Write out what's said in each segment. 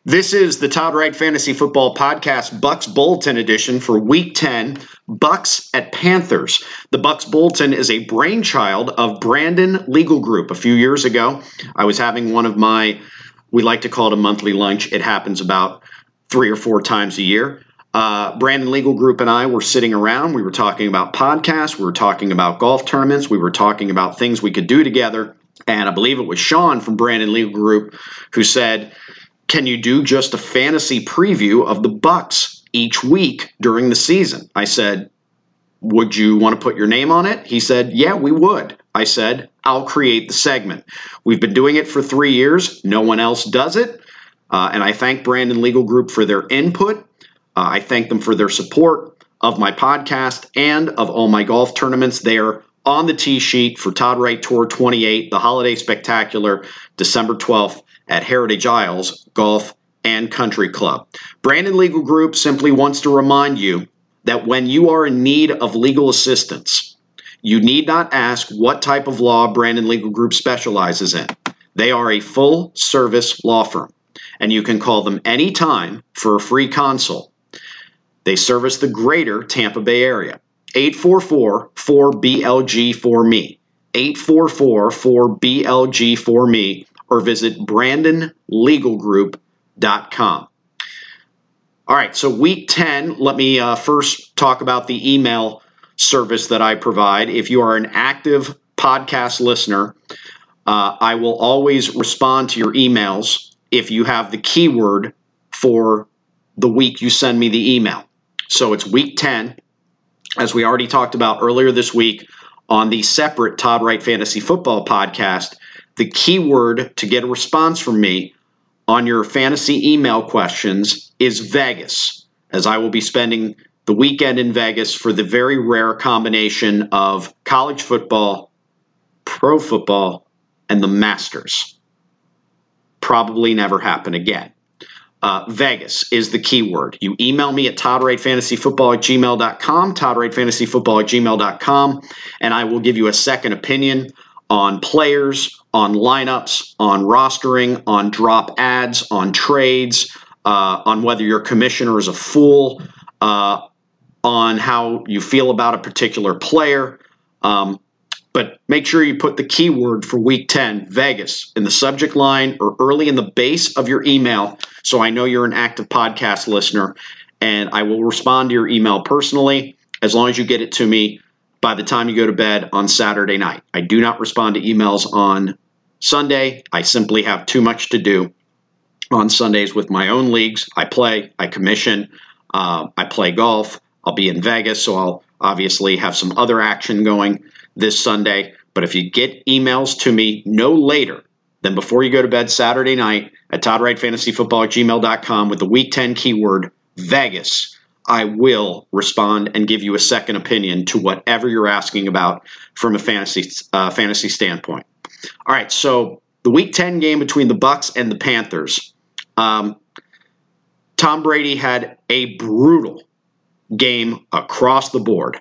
This is the Todd Wright Fantasy Football Podcast Bucks Bulletin edition for Week 10, Bucks at Panthers. The Bucks Bulletin is a brainchild of Brandon Legal Group. A few years ago, I was having one of my, we like to call it a monthly lunch. It happens about 3 or 4 times a year. Brandon Legal Group and I were sitting around. We were talking about podcasts. We were talking about golf tournaments. We were talking about things we could do together. And I believe it was Sean from Brandon Legal Group who said, can you do just a fantasy preview of the Bucks each week during the season? I said, would you want to put your name on it? He said, yeah, we would. I said, I'll create the segment. We've been doing it for 3 years. No one else does it. And I thank Brandon Legal Group for their input. I thank them for their support of my podcast and of all my golf tournaments. They are on the tee sheet for Todd Wright Tour 28, the Holiday Spectacular, December 12th at Heritage Isles Golf and Country Club. Brandon Legal Group simply wants to remind you that when you are in need of legal assistance, you need not ask what type of law Brandon Legal Group specializes in. They are a full-service law firm, and you can call them anytime for a free consult. They service the greater Tampa Bay area. 844-4BLG-4ME. 844-4BLG-4ME. Or visit BrandonLegalGroup.com. All right, so Week 10, let me first talk about the email service that I provide. If you are an active podcast listener, I will always respond to your emails if you have the keyword for the week you send me the email. So it's Week 10, as we already talked about earlier this week on the separate Todd Wright Fantasy Football Podcast. The keyword to get a response from me on your fantasy email questions is Vegas, as I will be spending the weekend in Vegas for the very rare combination of college football, pro football, and the Masters. Probably never happen again. Vegas is the keyword. You email me at toddwrightfantasyfootball@gmail.com, toddwrightfantasyfootball@gmail.com, and I will give you a second opinion on players, on lineups, on rostering, on drop ads, on trades, on whether your commissioner is a fool, on how you feel about a particular player. But make sure you put the keyword for Week 10, Vegas, in the subject line or early in the base of your email so I know you're an active podcast listener, and I will respond to your email personally as long as you get it to me by the time you go to bed on Saturday night. I do not respond to emails on Sunday. I simply have too much to do on Sundays with my own leagues. I play, I commission, I play golf. I'll be in Vegas, so I'll obviously have some other action going this Sunday. But if you get emails to me no later than before you go to bed Saturday night at toddwrightfantasyfootball@gmail.com with the Week 10 keyword Vegas, I will respond and give you a second opinion to whatever you're asking about from a fantasy standpoint. All right, so the Week 10 game between the Bucks and the Panthers. Tom Brady had a brutal game across the board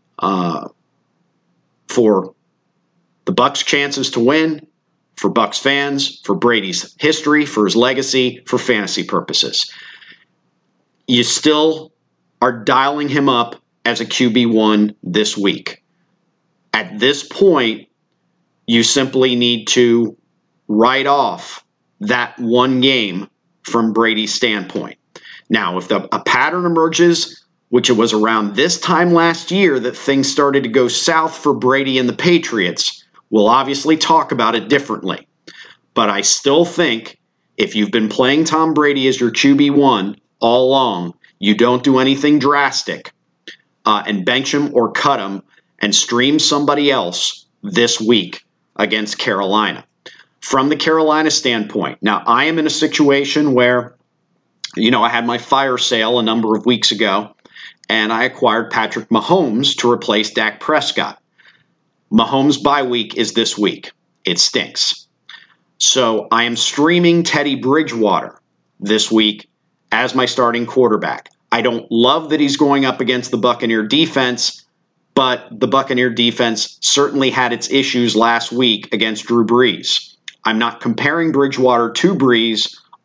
for the Bucks' chances to win, for Bucks fans, for Brady's history, for his legacy, for fantasy purposes. You still are dialing him up as a QB1 this week. At this point, you simply need to write off that one game from Brady's standpoint. Now, if a pattern emerges, which it was around this time last year that things started to go south for Brady and the Patriots, we'll obviously talk about it differently. But I still think if you've been playing Tom Brady as your QB1 all along, you don't do anything drastic and bench him or cut him and stream somebody else this week against Carolina. From the Carolina standpoint, now I am in a situation where, I had my fire sale a number of weeks ago, and I acquired Patrick Mahomes to replace Dak Prescott. Mahomes' bye week is this week. It stinks. So I am streaming Teddy Bridgewater this week as my starting quarterback. I don't love that he's going up against the Buccaneer defense, but the Buccaneer defense certainly had its issues last week against Drew Brees. I'm not comparing Bridgewater to Brees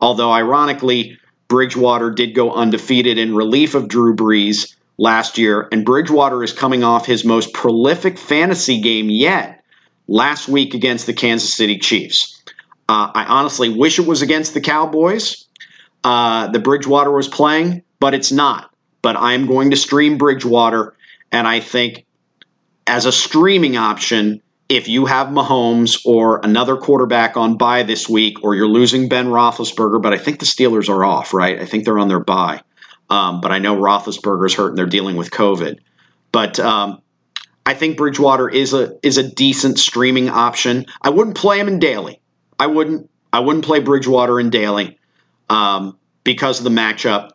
Although, ironically, Bridgewater did go undefeated in relief of Drew Brees last year, and Bridgewater is coming off his most prolific fantasy game yet last week against the Kansas City Chiefs. I honestly wish it was against the Cowboys that Bridgewater was playing, but it's not. But I'm going to stream Bridgewater, and I think as a streaming option, if you have Mahomes or another quarterback on bye this week, or you're losing Ben Roethlisberger, but I think the Steelers are off, right? I think they're on their bye. But I know Roethlisberger's hurt and they're dealing with COVID. But I think Bridgewater is a decent streaming option. I wouldn't play him in daily. I wouldn't play Bridgewater in daily because of the matchup.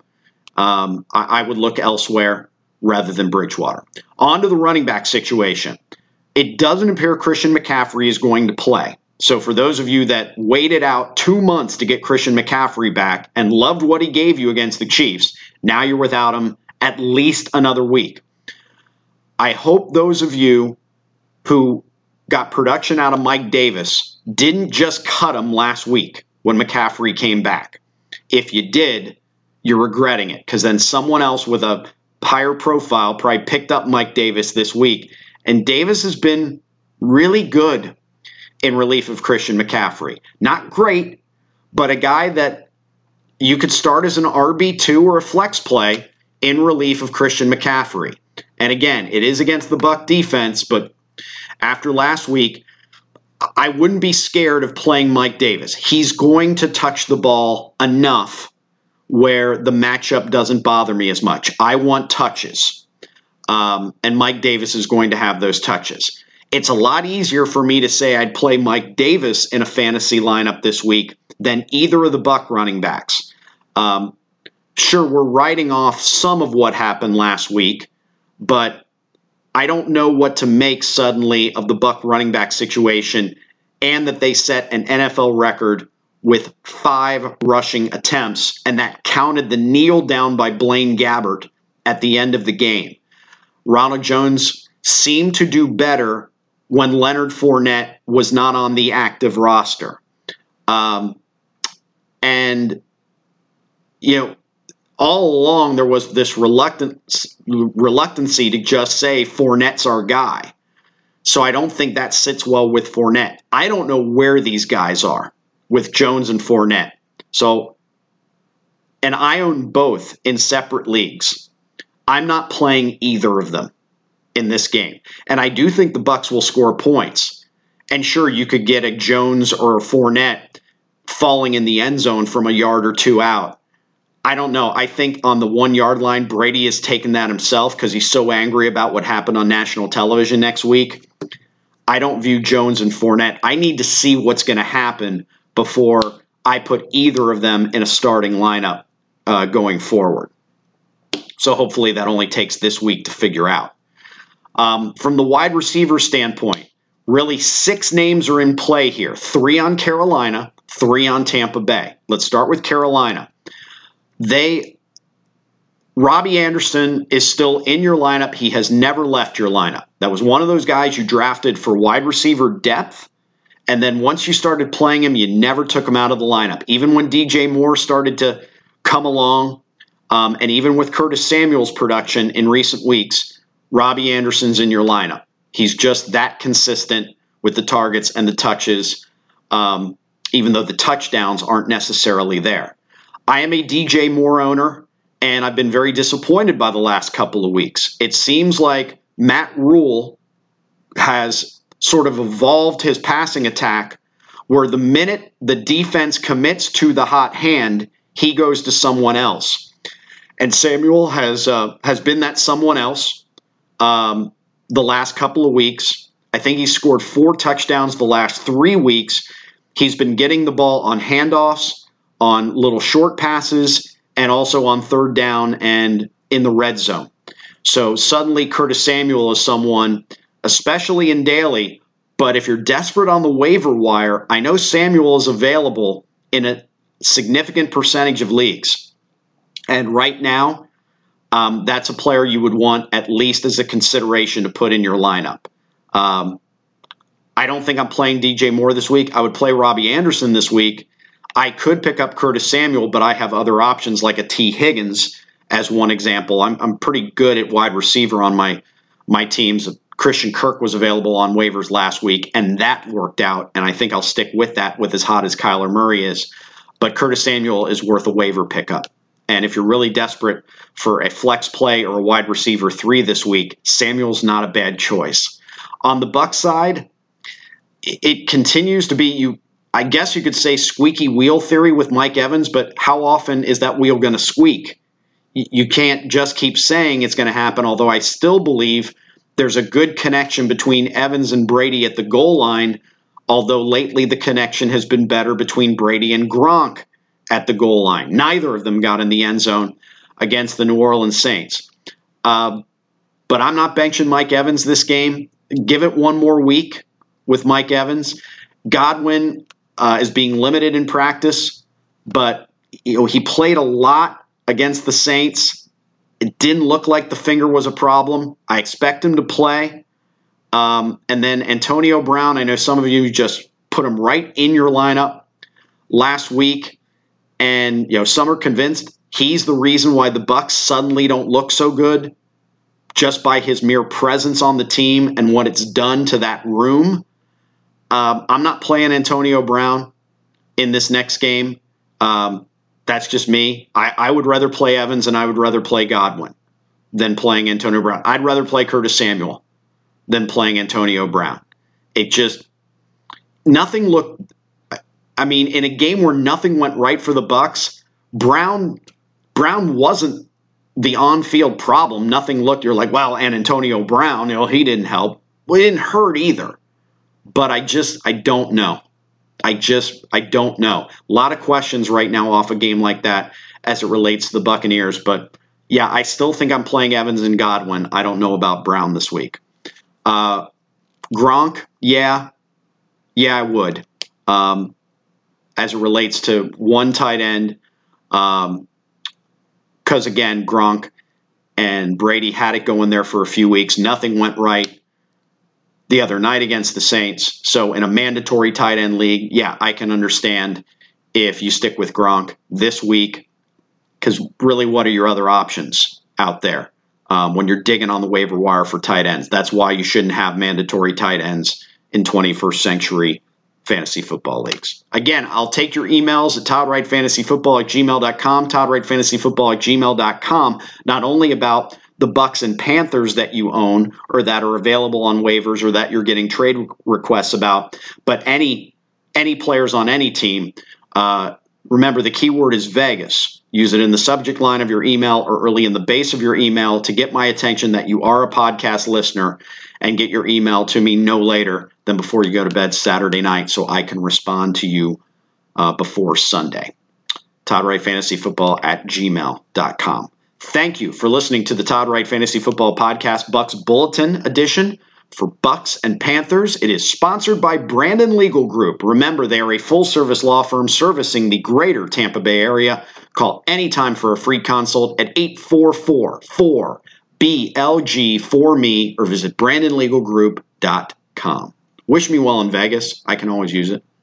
I would look elsewhere rather than Bridgewater. On to the running back situation. It doesn't appear Christian McCaffrey is going to play. So for those of you that waited out 2 months to get Christian McCaffrey back and loved what he gave you against the Chiefs, now you're without him at least another week. I hope those of you who got production out of Mike Davis didn't just cut him last week when McCaffrey came back. If you did, you're regretting it, because then someone else with a higher profile probably picked up Mike Davis this week. And Davis has been really good in relief of Christian McCaffrey. Not great, but a guy that you could start as an RB2 or a flex play in relief of Christian McCaffrey. And again, it is against the Buck defense, but after last week, I wouldn't be scared of playing Mike Davis. He's going to touch the ball enough where the matchup doesn't bother me as much. I want touches. And Mike Davis is going to have those touches. It's a lot easier for me to say I'd play Mike Davis in a fantasy lineup this week than either of the Buck running backs. Sure, we're writing off some of what happened last week, but I don't know what to make suddenly of the Buck running back situation, and that they set an NFL record with 5 rushing attempts, and that counted the kneel down by Blaine Gabbert at the end of the game. Ronald Jones seemed to do better when Leonard Fournette was not on the active roster. And, you know, all along there was this reluctancy to just say Fournette's our guy. So I don't think that sits well with Fournette. I don't know where these guys are with Jones and Fournette. So, and I own both in separate leagues. I'm not playing either of them in this game. And I do think the Bucs will score points. And sure, you could get a Jones or a Fournette falling in the end zone from a yard or two out. I don't know. I think on the 1 yard line, Brady has taken that himself because he's so angry about what happened on national television next week. I don't view Jones and Fournette. I need to see what's going to happen before I put either of them in a starting lineup going forward. So hopefully that only takes this week to figure out. From the wide receiver standpoint, really 6 names are in play here. 3 on Carolina, 3 on Tampa Bay. Let's start with Carolina. Robbie Anderson is still in your lineup. He has never left your lineup. That was one of those guys you drafted for wide receiver depth, and then once you started playing him, you never took him out of the lineup. Even when DJ Moore started to come along, and even with Curtis Samuel's production in recent weeks, Robbie Anderson's in your lineup. He's just that consistent with the targets and the touches, even though the touchdowns aren't necessarily there. I am a DJ Moore owner, and I've been very disappointed by the last couple of weeks. It seems like Matt Rule has sort of evolved his passing attack where the minute the defense commits to the hot hand, he goes to someone else. And Samuel has been that someone else the last couple of weeks. I think he's scored 4 touchdowns the last 3 weeks. He's been getting the ball on handoffs, on little short passes, and also on third down and in the red zone. So suddenly Curtis Samuel is someone, especially in daily, but if you're desperate on the waiver wire, I know Samuel is available in a significant percentage of leagues. And right now, that's a player you would want at least as a consideration to put in your lineup. I don't think I'm playing DJ Moore this week. I would play Robbie Anderson this week. I could pick up Curtis Samuel, but I have other options like a T. Higgins as one example. I'm pretty good at wide receiver on my teams. Christian Kirk was available on waivers last week, and that worked out, and I think I'll stick with that with as hot as Kyler Murray is. But Curtis Samuel is worth a waiver pickup. And if you're really desperate for a flex play or a wide receiver 3 this week, Samuel's not a bad choice. On the Bucs side, it continues to be, I guess you could say, squeaky wheel theory with Mike Evans, but how often is that wheel going to squeak? You can't just keep saying it's going to happen, although I still believe there's a good connection between Evans and Brady at the goal line, although lately the connection has been better between Brady and Gronk at the goal line. Neither of them got in the end zone against the New Orleans Saints. But I'm not benching Mike Evans this game. Give it one more week with Mike Evans. Godwin is being limited in practice, but he played a lot against the Saints. It didn't look like the finger was a problem. I expect him to play. And then Antonio Brown, I know some of you just put him right in your lineup last week. And some are convinced he's the reason why the Bucs suddenly don't look so good just by his mere presence on the team and what it's done to that room. I'm not playing Antonio Brown in this next game. That's just me. I would rather play Evans and I would rather play Godwin than playing Antonio Brown. I'd rather play Curtis Samuel than playing Antonio Brown. Nothing looked, in a game where nothing went right for the Bucs, Brown wasn't the on-field problem. Nothing looked, you're like, well, and Antonio Brown, he didn't help. Well, he didn't hurt either. But I don't know. I don't know. A lot of questions right now off a game like that as it relates to the Buccaneers. But, yeah, I still think I'm playing Evans and Godwin. I don't know about Brown this week. Gronk, yeah, I would. As it relates to one tight end, because, again, Gronk and Brady had it going there for a few weeks. Nothing went right the other night against the Saints. So in a mandatory tight end league, yeah, I can understand if you stick with Gronk this week, because really, what are your other options out there when you're digging on the waiver wire for tight ends? That's why you shouldn't have mandatory tight ends in 21st century fantasy football leagues. Again, I'll take your emails at toddwrightfantasyfootball@gmail.com, toddwrightfantasyfootball@gmail.com, not only about the Bucs and Panthers that you own or that are available on waivers or that you're getting trade requests about, but any players on any team. Remember, the keyword is Vegas. Use it in the subject line of your email or early in the base of your email to get my attention that you are a podcast listener, and get your email to me no later than before you go to bed Saturday night so I can respond to you before Sunday. toddwrightfantasyfootball@gmail.com. Thank you for listening to the Todd Wright Fantasy Football Podcast Bucs Bulletin edition for Bucs and Panthers. It is sponsored by Brandon Legal Group. Remember, they are a full-service law firm servicing the greater Tampa Bay area. Call anytime for a free consult at 844-4BLG-4ME or visit BrandonLegalGroup.com. Wish me well in Vegas. I can always use it.